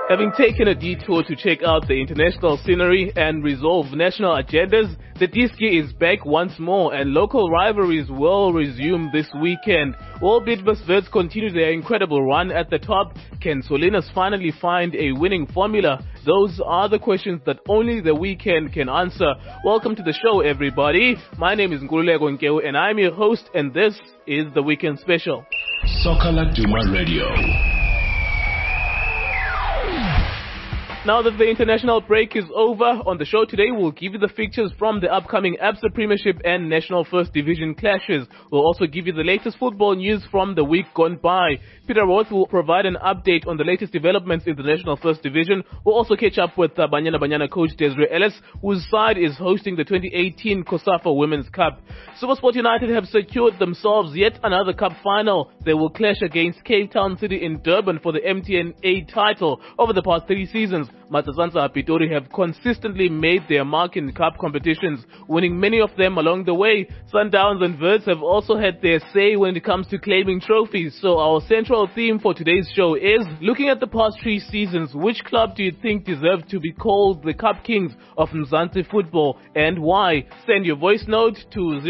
Having taken a detour to check out the international scenery and resolve national agendas, the Diski is back once more and local rivalries will resume this weekend. While Bidvest continue their incredible run at the top, can Solinas finally find a winning formula? Those are the questions that only the weekend can answer. Welcome to the show, everybody. My name is Nkululeko Nkewu and I'm your host, and this is the Weekend Special. Soccer Laduma Radio. Now that the international break is over, on the show today we'll give you the fixtures from the upcoming Absa Premiership and National First Division clashes. We'll also give you the latest football news from the week gone by. Peter Roth will provide an update on the latest developments in the National First Division. We'll also catch up with Banyana coach Desiree Ellis, whose side is hosting the 2018 COSAFA Women's Cup. SuperSport United have secured themselves yet another cup final. They will clash against Cape Town City in Durban for the MTN 8 title. Over the past 3 seasons, Matasansa Pitori have consistently made their mark in cup competitions, winning many of them along the way. Sundowns and Verts have also had their say when it comes to claiming trophies. So our central theme for today's show is, looking at the past 3 seasons, which club do you think deserves to be called the Cup Kings of Mzansi football and why? Send your voice note to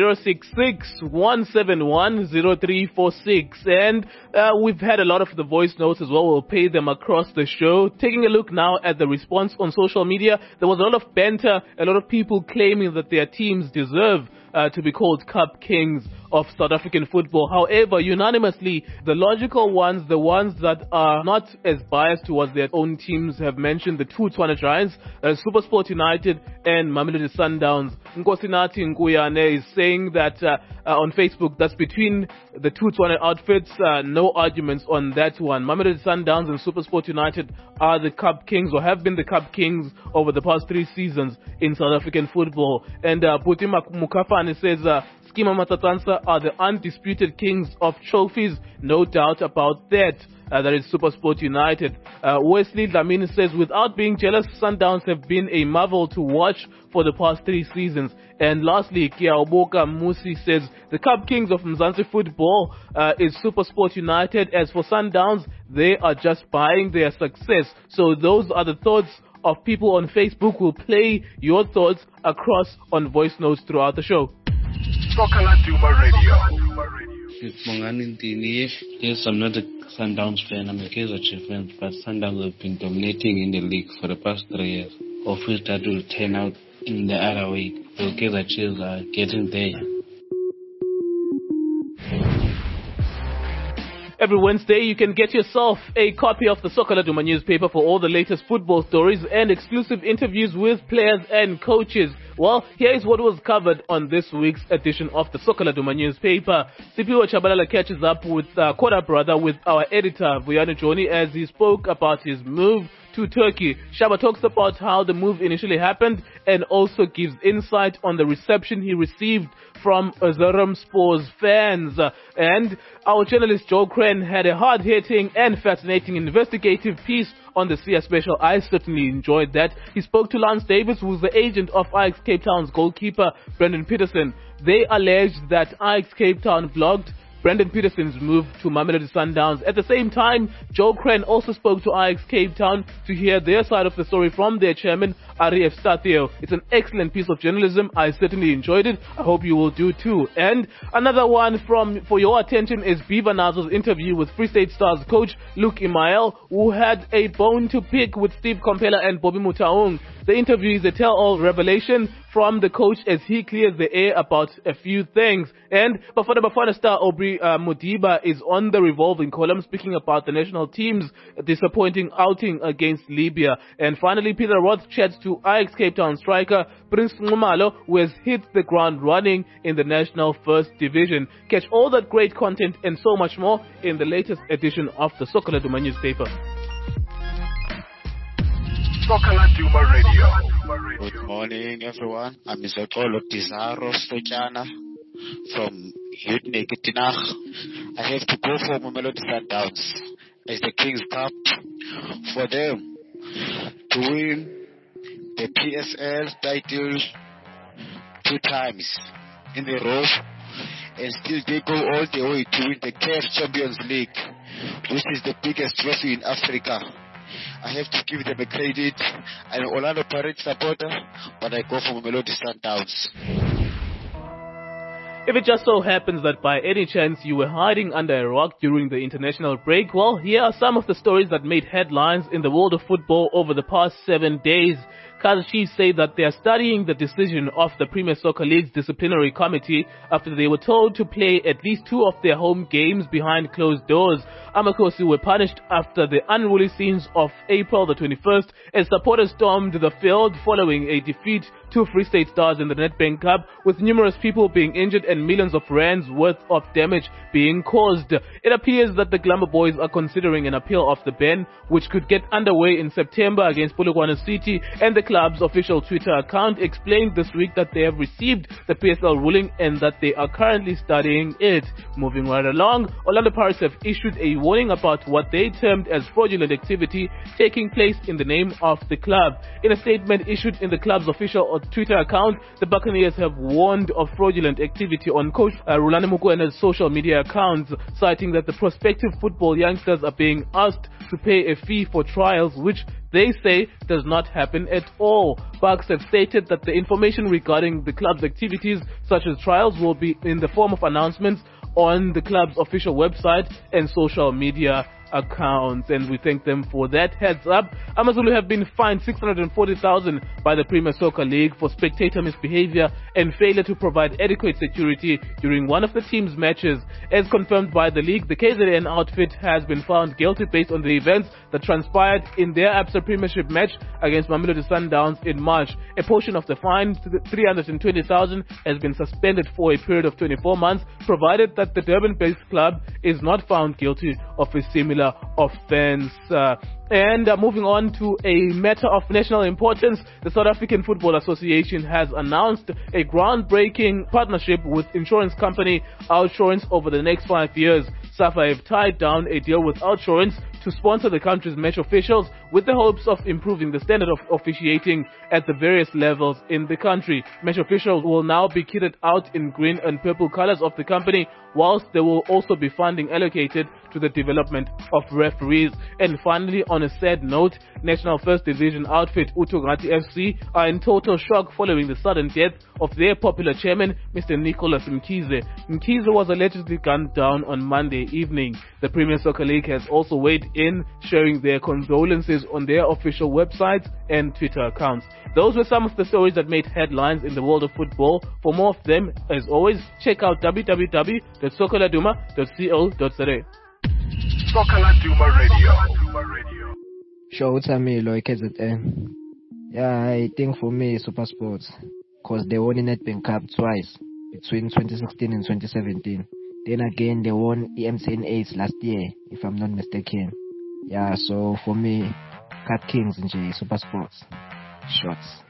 066-171-0346. And we've had a lot of the voice notes as well. We'll play them across the show. Taking a look now at the response on social media, there was a lot of banter, a lot of people claiming that their teams deserve to be called Cup Kings of South African football. However, unanimously, the logical ones, the ones that are not as biased towards their own teams, have mentioned the two Tshwane Giants, SuperSport United and Mamelodi Sundowns. Nkosinathi Nkuyane is saying that on Facebook, that's between the two Tshwane outfits, no arguments on that one. Mamelodi Sundowns and SuperSport United are the Cup Kings, or have been the Cup Kings over the past 3 seasons in South African football. And Putima Mukafane says, Schema Matatansa are the undisputed kings of trophies, no doubt about that. That is SuperSport United. Wesley Dlamini says, without being jealous, Sundowns have been a marvel to watch for the past 3 seasons. And lastly, Kiaoboka Musi says, the Cup Kings of Mzansi football is SuperSport United. As for Sundowns, they are just buying their success. So those are the thoughts of people on Facebook. We'll play your thoughts across on voice notes throughout the show. Soccer Laduma Radio. Yes, I'm not a Sundowns fan, I'm a Kaizer Chiefs fan, but Sundowns have been dominating in the league for the past 3 years. Hopefully that will turn out in the other way. The Kaizer Chiefs are getting there. Every Wednesday, you can get yourself a copy of the Soccer Laduma newspaper for all the latest football stories and exclusive interviews with players and coaches. Well, here is what was covered on this week's edition of the Soccer Laduma newspaper. Sipiwa Chabalala catches up with Koda Brother with our editor, Vuyani Joni, as he spoke about his move to Turkey. Shaba talks about how the move initially happened and also gives insight on the reception he received from Erzurum-Spor's fans. And our journalist Joe Crane had a hard-hitting and fascinating investigative piece on the SIA Special. I certainly enjoyed that. He spoke to Lance Davis, who's the agent of Ajax Cape Town's goalkeeper, Brendan Peterson. They alleged that Ajax Cape Town blocked Brendan Peterson's move to Mamelodi Sundowns. At the same time, Joe Crane also spoke to Ajax Cape Town to hear their side of the story from their chairman, Ari Efstathiou. It's an excellent piece of journalism. I certainly enjoyed it. I hope you will do too. And another one for your attention is Beaver Nazo's interview with Free State Stars coach Luke Imael, who had a bone to pick with Steve Kompela and Bobby Mutaung. The interview is a tell-all revelation from the coach as he clears the air about a few things. And Bafana star Aubrey Modiba is on the revolving column speaking about the national team's disappointing outing against Libya. And finally, Peter Roth chats to Ajax Cape Town striker Prince Nxumalo, who has hit the ground running in the National First Division. Catch all that great content and so much more in the latest edition of the Soccer Laduma newspaper. Soccer Laduma Radio. Good morning, everyone. I'm Mr. Kolo Tizaro Stochana from Yudneketinach. I have to go for Mamelodi Sundowns as the Kings Cup for them to win the PSL title 2 times in a row, and still they go all the way to win the CAF Champions League, which is the biggest trophy in Africa. I have to give them a credit. I'm an Orlando Pirates supporter, but I go for Mamelodi Sundowns. If it just so happens that by any chance you were hiding under a rock during the international break, well, here are some of the stories that made headlines in the world of football over the past 7 days. Kaizer Chiefs say that they are studying the decision of the Premier Soccer League's disciplinary committee after they were told to play at least 2 of their home games behind closed doors. Amakosi were punished after the unruly scenes of April the 21st as supporters stormed the field following a defeat to Free State Stars in the Nedbank Cup, with numerous people being injured and millions of rands worth of damage being caused. It appears that the Glamour Boys are considering an appeal of the ban, which could get underway in September against Polokwane City, and the club's official Twitter account explained this week that they have received the PSL ruling and that they are currently studying it. Moving right along, Orlando Pirates have issued a warning about what they termed as fraudulent activity taking place in the name of the club. In a statement issued in the club's official Twitter account, the Buccaneers have warned of fraudulent activity on coach Rulani Mukwena's social media accounts, citing that the prospective football youngsters are being asked to pay a fee for trials, which they say does not happen at all. Bucks have stated that the information regarding the club's activities, such as trials, will be in the form of announcements on the club's official website and social media accounts, and we thank them for that. Heads up, Amazulu have been fined 640,000 by the Premier Soccer League for spectator misbehavior and failure to provide adequate security during one of the team's matches. As confirmed by the league, the KZN outfit has been found guilty based on the events that transpired in their Absa Premiership match against Mamelodi Sundowns in March. A portion of the fine, 320,000, has been suspended for a period of 24 months, provided that the Durban-based club is not found guilty of a similar offense. Moving on to a matter of national importance, the South African Football Association has announced a groundbreaking partnership with insurance company Outsurance over the next 5 years. SAFA have tied down a deal with Outsurance to sponsor the country's match officials with the hopes of improving the standard of officiating at the various levels in the country. Match officials will now be kitted out in green and purple colors of the company, whilst there will also be funding allocated to the development of referees. And finally, on a sad note, National First Division outfit Utogati FC are in total shock following the sudden death of their popular chairman, Mr. Nicholas Mkhize. Mkhize was allegedly gunned down on Monday evening. The Premier Soccer League has also weighed in, sharing their condolences on their official websites and Twitter accounts. Those were some of the stories that made headlines in the world of football. For more of them, as always, check out www.sokaladuma.co.za. Sokaladuma Radio. Sure, it's Amilo, KZN. Yeah, I think for me, Super Sports, because they won the Nedbank Cup twice, between 2016 and 2017. Then again, they won EMCN 8 last year, if I'm not mistaken. Yeah, so for me, Cat Kings and Super Sports. Shots.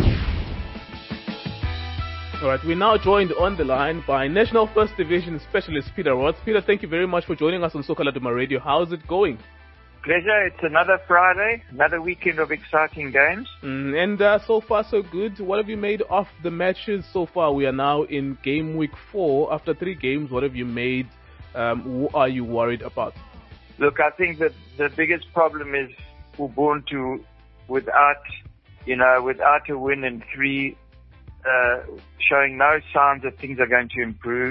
Alright, we're now joined on the line by National First Division Specialist Peter Roth. Peter, thank you very much for joining us on Sokaladuma Radio. How's it going? Pleasure. It's another Friday, another weekend of exciting games. So far so good. What have you made of the matches so far? We are now in game week 4. After 3 games, what have you made? Who are you worried about? Look, I think that the biggest problem is Ubuntu without a win in 3, showing no signs that things are going to improve.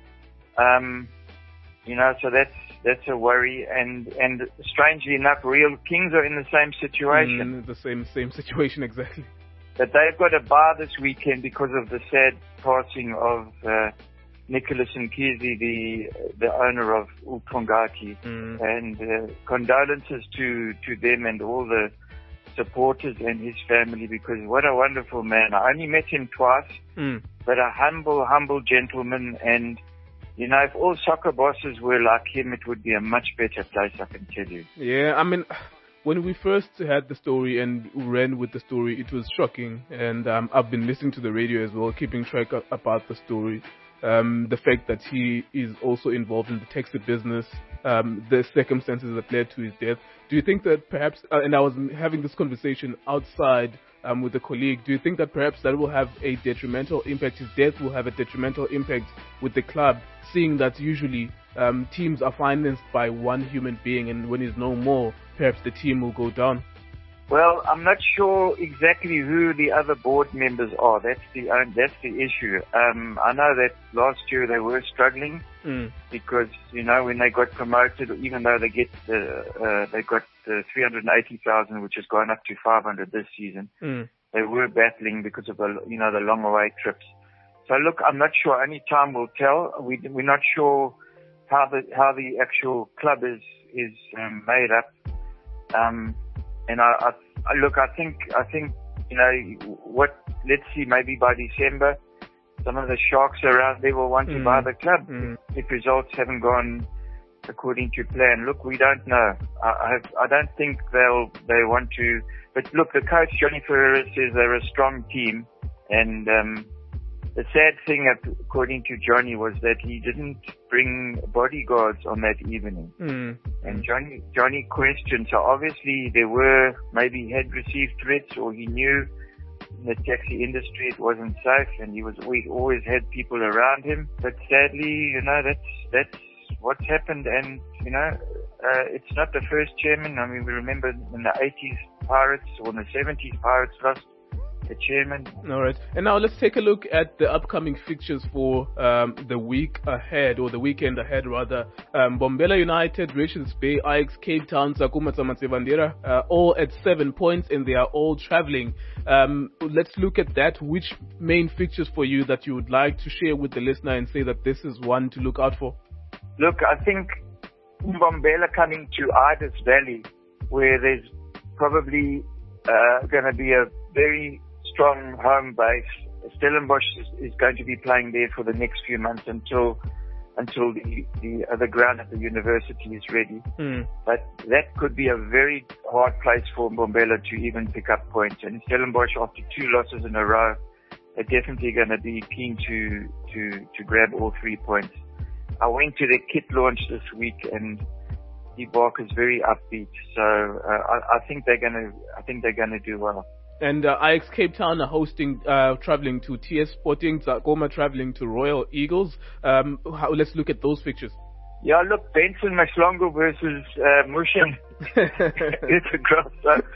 So that's a worry, and strangely enough, Real Kings are in the same situation. The same situation exactly. But they've got a bye this weekend because of the sad passing of Nicholas Mkhize, the owner of Utongati, and condolences to them and all the supporters and his family, because what a wonderful man. I only met him twice, but a humble gentleman, and if all soccer bosses were like him, it would be a much better place, I can tell you. Yeah, I mean, when we first had the story and ran with the story, it was shocking, and I've been listening to the radio as well, keeping track about the story. The fact that he is also involved in the taxi business, the circumstances that led to his death. Do you think that perhaps, and I was having this conversation outside with a colleague, do you think that perhaps that will have a detrimental impact, his death will have a detrimental impact with the club, seeing that usually teams are financed by one human being, and when he's no more, perhaps the team will go down? Well, I'm not sure exactly who the other board members are. That's the issue. I know that last year they were struggling because, when they got promoted, even though they got 380,000, which has gone up to 500 this season, they were battling because of the long away trips. So look, I'm not sure. Only time will tell. We're not sure how the actual club is made up. And I think, let's see, maybe by December, some of the sharks around there will want to buy the club if results haven't gone according to plan. Look, we don't know. I don't think they want to, but look, the coach, Johnny Ferreira, says they're a strong team, and, the sad thing, according to Johnny, was that he didn't bring bodyguards on that evening. And Johnny questioned. So obviously maybe he had received threats, or he knew in the taxi industry it wasn't safe, and he always had people around him. But sadly, that's what's happened, and it's not the first chairman. I mean, we remember in the 80s Pirates, or in the 70s Pirates lost the chairman. All right. And now let's take a look at the upcoming fixtures for the week ahead, or the weekend ahead rather. Mbombela United, Richards Bay, Ajax Cape Town, Sakuma Tsamasevandera, all at 7 points, and they are all traveling. Let's look at that. Which main fixtures for you that you would like to share with the listener and say that this is one to look out for? Look, I think Mbombela coming to Idas Valley, where there's probably going to be a very strong home base. Stellenbosch is going to be playing there for the next few months until the other ground at the university is ready. But that could be a very hard place for Mbombela to even pick up points. And Stellenbosch, after 2 losses in a row, are definitely going to be keen to grab all 3 points. I went to the kit launch this week, and Steve Barker's very upbeat. So I think they're going to do well. And Ajax Cape Town are hosting, traveling to TS Sporting, Zakoma traveling to Royal Eagles. Let's look at those fixtures. Yeah, look, Benson Maslongo versus Mushin. It's a cross.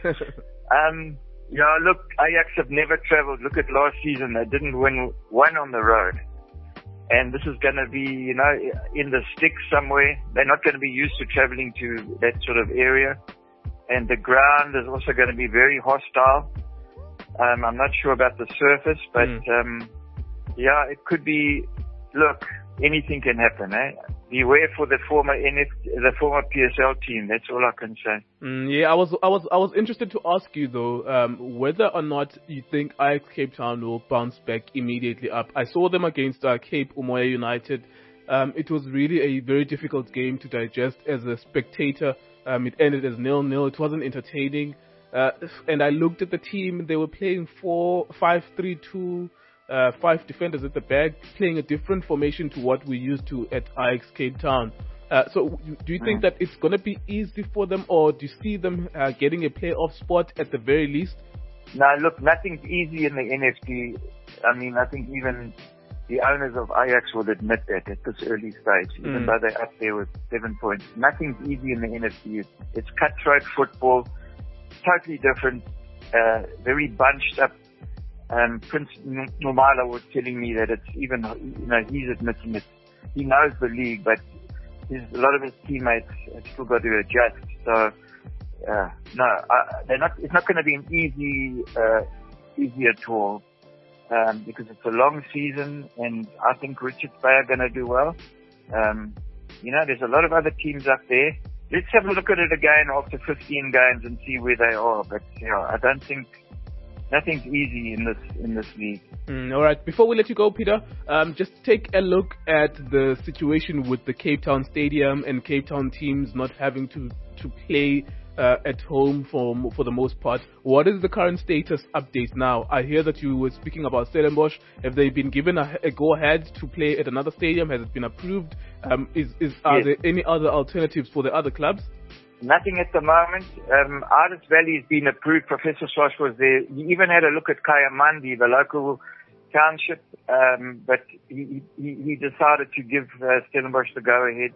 Yeah, look, Ajax have never travelled. Look at last season; they didn't win one on the road. And this is going to be, in the sticks somewhere. They're not going to be used to travelling to that sort of area. And the ground is also going to be very hostile. I'm not sure about the surface, but yeah, it could be. Look, anything can happen, eh? Beware for the former PSL team. That's all I can say. Yeah, I was interested to ask you though, whether or not you think Ajax Cape Town will bounce back immediately up. I saw them against Cape Umoya United. It was really a very difficult game to digest as a spectator. It ended as 0-0. It wasn't entertaining. And I looked at the team. They were playing 4-5-3-2, 5 defenders at the back, playing a different formation to what we used to at Ajax Cape Town. So do you think that it's going to be easy for them, or do you see them getting a playoff spot at the very least? No, look, nothing's easy in the NFT. I mean, I think even the owners of Ajax will admit that at this early stage, even though they're up there with 7 points. Nothing's easy in the NFC. It's cutthroat football, totally different, very bunched up. Prince Nomala was telling me that it's even, he's admitting it. He knows the league, but a lot of his teammates have still got to adjust. So, it's not going to be an easy at all. Because it's a long season, and I think Richards Bay are going to do well. There's a lot of other teams up there. Let's have a look at it again after 15 games and see where they are. But I don't think nothing's easy in this league. All right. Before we let you go, Peter, just take a look at the situation with the Cape Town Stadium and Cape Town teams not having to play at home for the most part. What is the current status update now? I hear that you were speaking about Stellenbosch. Have they been given a go-ahead to play at another stadium? Has it been approved? Are there any other alternatives for the other clubs? Nothing at the moment. Idas Valley has been approved. Professor Swash was there. He even had a look at Kayamandi, the local township, but he decided to give Stellenbosch the go-ahead.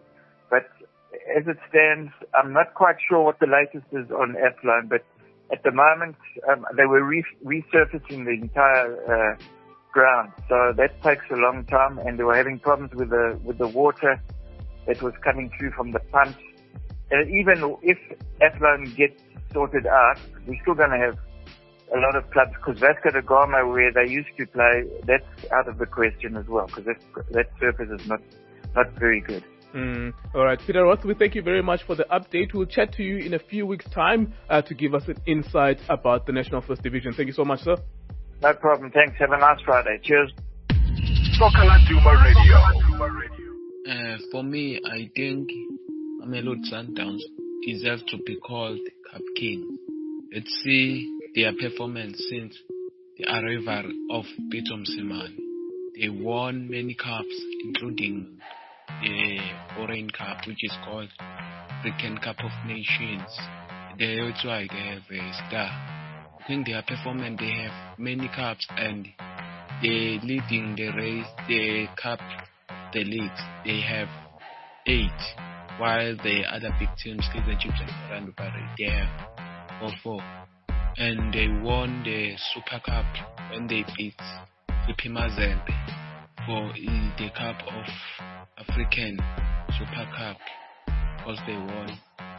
But as it stands, I'm not quite sure what the latest is on Athlone, but at the moment, they were resurfacing the entire ground. So that takes a long time, and they were having problems with the water that was coming through from the pumps. And even if Athlone gets sorted out, we're still going to have a lot of clubs, because Vasco da Gama, where they used to play, that's out of the question as well, because that surface is not very good. All right, Peter Ross, we thank you very much for the update. We'll chat to you in a few weeks' time to give us an insight about the National First Division. Thank you so much, sir. No problem. Thanks. Have a nice Friday. Cheers. Soccer Laduma Radio. For me, I think Mamelodi Sundowns deserve to be called Cup Kings. Let's see their performance since the arrival of Peter Msimane. They won many cups, including the Foreign Cup, which is called African Cup of Nations. They also have a star. I think their performance, they have many cups, and they leading the race, the cup, the leagues. They have 8, while the other big teams, Kaizer Chiefs and Orlando Pirates, they have 4. And they won the Super Cup when they beat Lipi Mazembe for the Cup of African Super Cup, because they won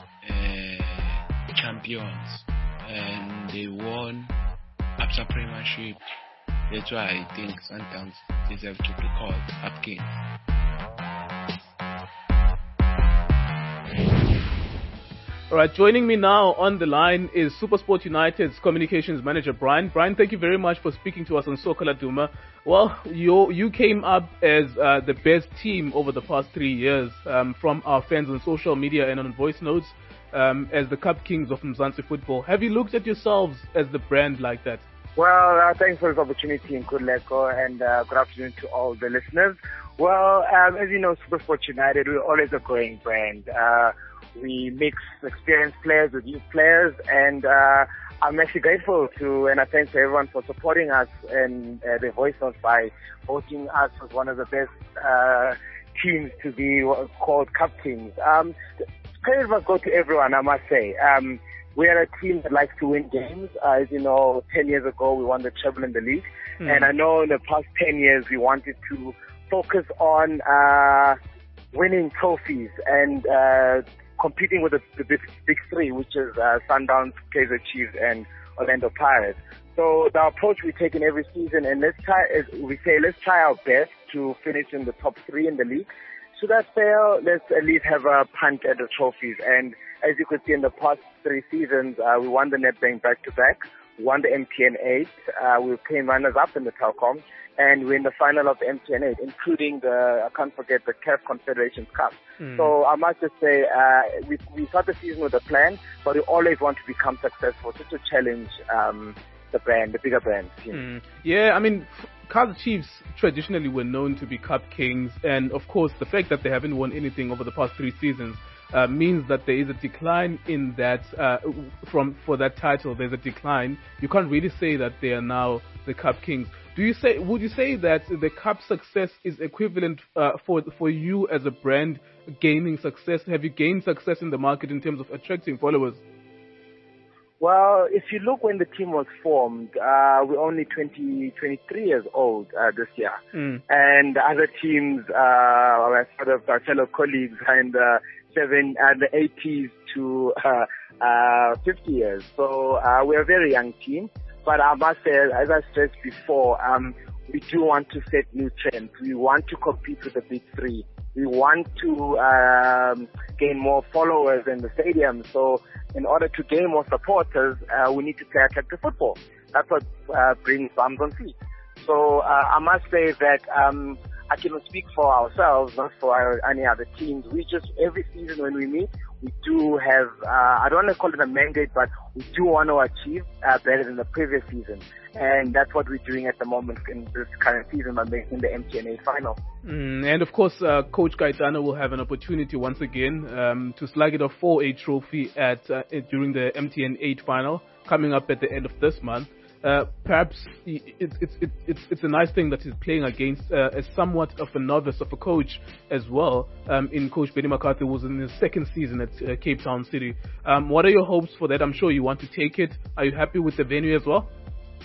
champions, and they won ABSA Premiership. That's why I think Sundowns deserve to be called Cup Kings. All right, joining me now on the line is SuperSport United's communications manager, Brian. Brian, thank you very much for speaking to us on Soccer Laduma. Well, you came up as the best team over the past 3 years from our fans on social media and on voice notes as the Cup Kings of Mzansi football. Have you looked at yourselves as the brand like that? Well, thanks for this opportunity, Nkululeko, and good afternoon to all the listeners. Well, as you know, SuperSport United, we're always a growing brand. We mix experienced players with youth players, and I'm actually grateful to, and I thank everyone for supporting us and the voice notes by voting us as one of the best teams to be called Cup Kings. Credit must go to everyone, I must say. We are a team that likes to win games. As you know, 10 years ago, we won the treble in the league. And I know in the past 10 years, we wanted to focus on winning trophies and competing with the big three, which is Sundowns, Kaizer Chiefs, and Orlando Pirates. So the approach we take in every season, and let's try our best to finish in the top 3 in the league. Should that fail, let's at least have a punt at the trophies. And as you could see in the past 3 seasons, we won the Nedbank back-to-back, won the MTN 8, we came runners-up in the Telkom, and we're in the final of the MTN 8, including I can't forget, the CAF Confederations Cup. So I must just say, we start the season with a plan, but we always want to become successful, just to challenge the brand, the bigger brand. Yeah, I mean, Kaizer Chiefs traditionally were known to be Cup Kings, and of course the fact that they haven't won anything over the past 3 seasons means that there is a decline in that for that title. There's a decline. You can't really say that they are now the Cup Kings. Would you say that the Cup success is equivalent for you as a brand gaining success? Have you gained success in the market in terms of attracting followers? Well, if you look when the team was formed, we're only 23 years old this year. And other teams, our fellow colleagues, and the 80s to 50 years. So we're a very young team. But I must say, as I stressed before, we do want to set new trends. We want to compete with the big three. We want to gain more followers in the stadium. So in order to gain more supporters, we need to play attractive football. That's what brings bums on seats. So I must say that I can speak for ourselves, not for any other teams. We just, every season when we meet, we do have, I don't want to call it a mandate, but we do want to achieve better than the previous season. And that's what we're doing at the moment in this current season by making the MTN 8 final. And of course, Coach Gaetano will have an opportunity once again to slug it off for a trophy during the MTN 8 final coming up at the end of this month. perhaps it's a nice thing that he's playing against as somewhat of a novice of a coach as well. In Coach Benny McCarthy was in his second season at Cape Town City. What are your hopes for that? I'm sure you want to take it. Are you happy with the venue as well?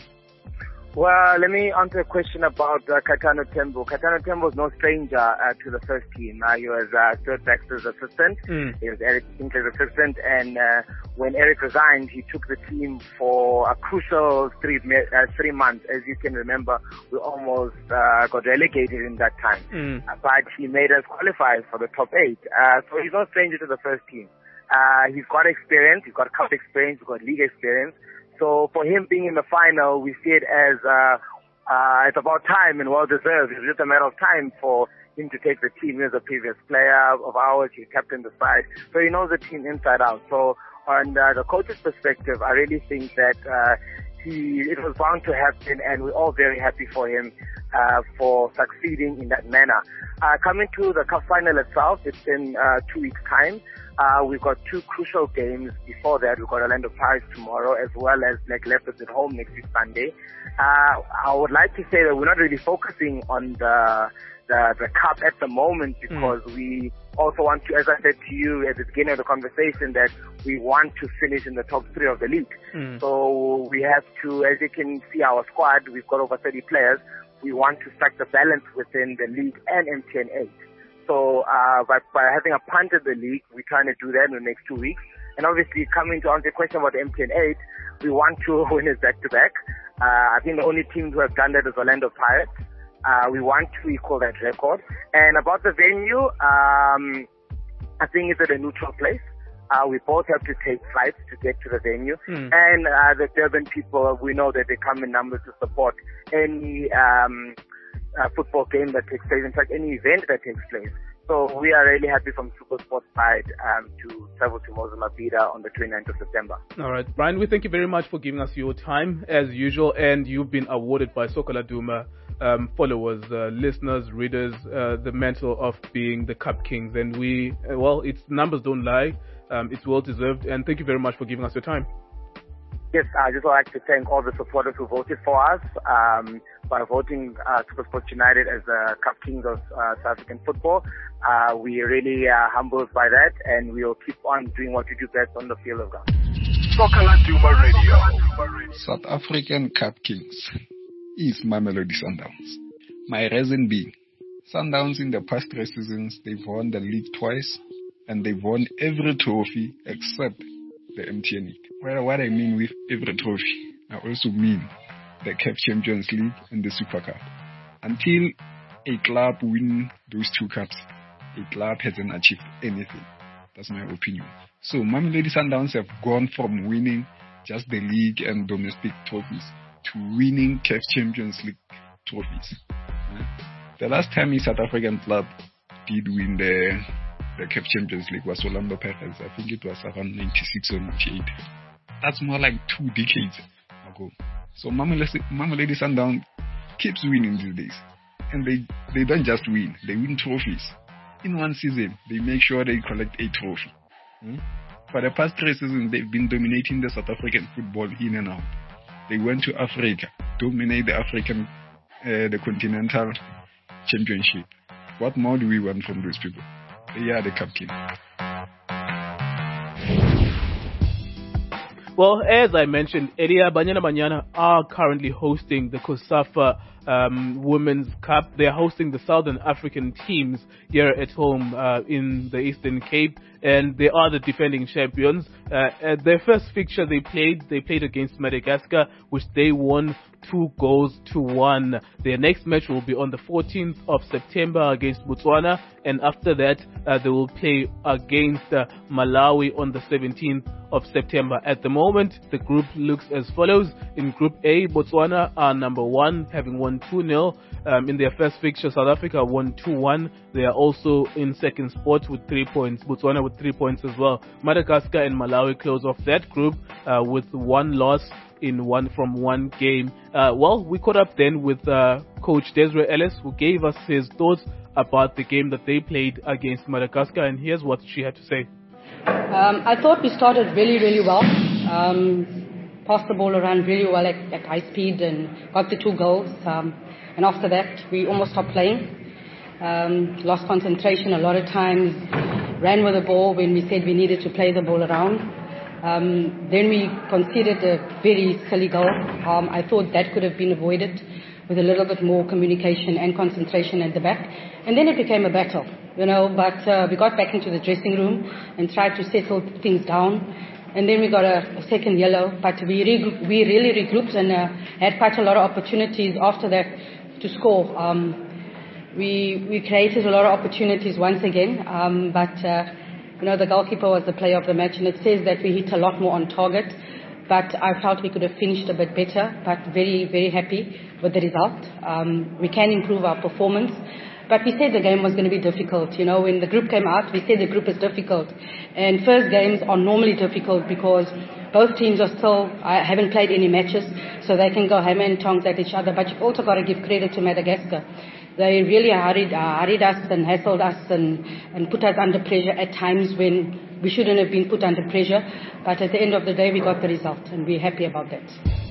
Well, let me answer a question about Katano Tembo. Katano Tembo is no stranger to the first team. He was Stuart Baxter's assistant. He was Eric Sinclair's assistant. And when Eric resigned, he took the team for a crucial 3 months. As you can remember, we almost got relegated in that time. But he made us qualify for the top 8. So he's no stranger to the first team. He's got experience. He's got cup experience. He's got league experience. So for him being in the final, we see it as it's about time and well deserved. It's just a matter of time for him to take the team. He was a previous player of ours. He captained the side, so he knows the team inside out. So on the coach's perspective, I really think that it was bound to happen, and we're all very happy for him for succeeding in that manner. Coming to the cup final itself, it's in 2 weeks' time. We've got 2 crucial games before that. We've got Orlando Pirates tomorrow, as well as Black Leopards at home next week Sunday. I would like to say that we're not really focusing on the cup at the moment, because we also want to, as I said to you at the beginning of the conversation, that we want to finish in the top 3 of the league. So we have to, as you can see our squad, we've got over 30 players. We want to strike the balance within the league and MTN 8. So by having a punt at the league, we're trying to do that in the next 2 weeks. And obviously, coming to answer your question about the MTN 8, we want to win it back-to-back. I think the only team who have done that is Orlando Pirates. We want to equal that record. And about the venue, I think it's at a neutral place. We both have to take flights to get to the venue. And the Durban people, we know that they come in numbers to support any football game that takes place, in fact, any event that takes place. So we are really happy from SuperSport's side to travel to Mozambique on the 29th of September. All right, Brian, we thank you very much for giving us your time, as usual, and you've been awarded by Soccer Laduma followers, listeners, readers, the mantle of being the Cup Kings. And its numbers don't lie. It's well deserved, and thank you very much for giving us your time. Yes, I just would like to thank all the supporters who voted for us by voting SuperSport United as the Cup Kings of South African football. We really are humbled by that, and we will keep on doing what we do best on the field of ground. Soccer Laduma Radio. South African Cup Kings is Mamelodi Sundowns. My reason being, Sundowns in the past 3 seasons, they've won the league twice, and they've won every trophy except the MTN League. Well, what I mean with every trophy, I also mean the CAF Champions League and the Super Cup. Until a club wins those 2 cups, a club hasn't achieved anything. That's my opinion. So Mamelodi Sundowns have gone from winning just the league and domestic trophies to winning CAF Champions League trophies. The last time a South African club did win the CAF Champions League was Orlando Pirates. I think it was around 96 or 98. That's more like 2 decades ago. So Mamelodi Sundowns keeps winning these days. And they don't just win, they win trophies. In one season, they make sure they collect a trophy. For the past 3 seasons, they've been dominating the South African football in and out. They went to Africa, dominate the Continental Championship. What more do we want from those people? They are the captain. Well, as I mentioned earlier, Banyana Banyana are currently hosting the COSAFA Women's Cup. They are hosting the Southern African teams here at home in the Eastern Cape, and they are the defending champions. At their first fixture they played against Madagascar, which they won 2-1. Their next match will be on the 14th of September against Botswana, and after that they will play against Malawi on the 17th of September. At the moment, the group looks as follows. In Group A, Botswana are number 1, having won 2-0. In their first fixture, South Africa won 2-1. They are also in second spot with 3 points. Botswana with 3 points as well. Madagascar and Malawi close off that group with 1 loss from one game. We caught up then with Coach Desiree Ellis, who gave us his thoughts about the game that they played against Madagascar, and here's what she had to say. I thought we started really, really well. passed the ball around really well at high speed and got the 2 goals. And after that, we almost stopped playing. Lost concentration a lot of times. Ran with the ball when we said we needed to play the ball around. Then we conceded a very silly goal. I thought that could have been avoided with a little bit more communication and concentration at the back. And then it became a battle, but we got back into the dressing room and tried to settle things down. And then we got a second yellow, but we really regrouped and had quite a lot of opportunities after that to score. We created a lot of opportunities once again, but the goalkeeper was the player of the match, and it says that we hit a lot more on target. But I felt we could have finished a bit better, but very, very happy with the result. We can improve our performance. But we said the game was going to be difficult. When the group came out, we said the group is difficult. And first games are normally difficult because both teams are still haven't played any matches, so they can go hammer and tongs at each other. But you've also got to give credit to Madagascar. They really hurried us and hassled us and put us under pressure at times when we shouldn't have been put under pressure. But at the end of the day, we got the result, and we're happy about that.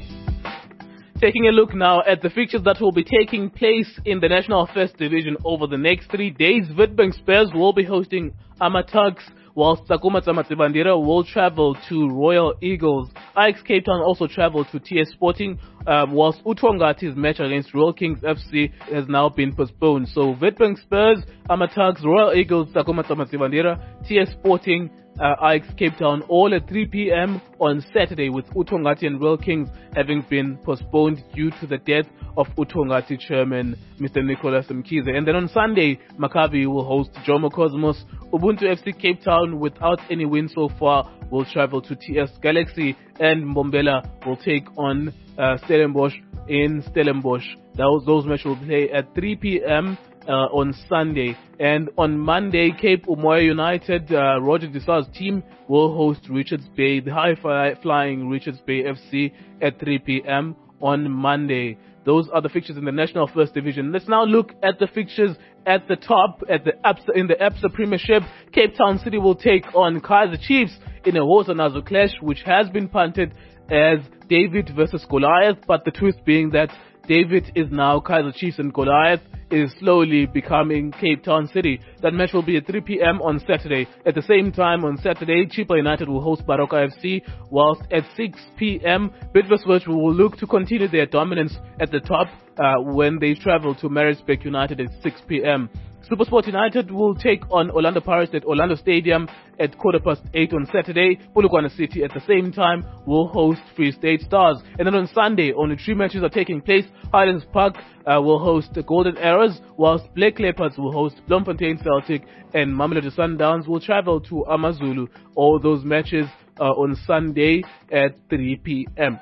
Taking a look now at the fixtures that will be taking place in the National First Division over the next 3 days. Witbank Spurs will be hosting Amatuks, whilst Sakuma Tsamatsibandira will travel to Royal Eagles. Ajax Cape Town also travel to TS Sporting, whilst Utongati's match against Royal Kings FC has now been postponed. So Witbank Spurs, Amatuks, Royal Eagles, Sakuma Tsamatsibandira, TS Sporting, Ajax Cape Town, all at 3 p.m. on Saturday, with Utongati and Royal Kings having been postponed due to the death of Utongati chairman Mr. Nicholas Mkhize. And then on Sunday, Maccabi will host Jomo Cosmos. Ubuntu FC Cape Town, without any win so far, will travel to TS Galaxy, and Mbombela will take on Stellenbosch in Stellenbosch. Those matches will play at 3 p.m. On Sunday. And on Monday, Cape Umoya United, Roger Desau's team will host Richards Bay, the high-flying Richards Bay FC, at 3 p.m. on Monday. Those are the fixtures in the National First Division. Let's now look at the fixtures at the top, in the ABSA Premiership. Cape Town City will take on Kaizer Chiefs in a Hosanazo clash, which has been punted as David versus Goliath, but the twist being that David is now Kaizer Chiefs and Goliath is slowly becoming Cape Town City. That match will be at 3 p.m. on Saturday. At the same time on Saturday, Chippa United will host Baroka FC, whilst at 6 p.m. Bidvest will look to continue their dominance at the top when they travel to Maritzburg United at 6 p.m. SuperSport United will take on Orlando Pirates at Orlando Stadium at 8:15 on Saturday. Polokwane City at the same time will host Free State Stars. And then on Sunday, only 3 matches are taking place. Highlands Park will host the Golden Arrows, whilst Black Leopards will host Bloemfontein Celtic, and Mamelodi Sundowns will travel to Amazulu. All those matches are on Sunday at 3 p.m.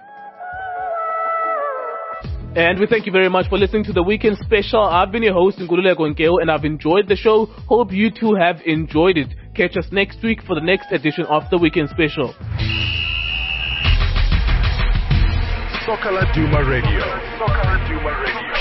And we thank you very much for listening to the Weekend Special. I've been your host, Ngululeko Nkeo, and I've enjoyed the show. Hope you too have enjoyed it. Catch us next week for the next edition of the Weekend Special. Soccer Laduma Radio. Soccer Laduma Radio.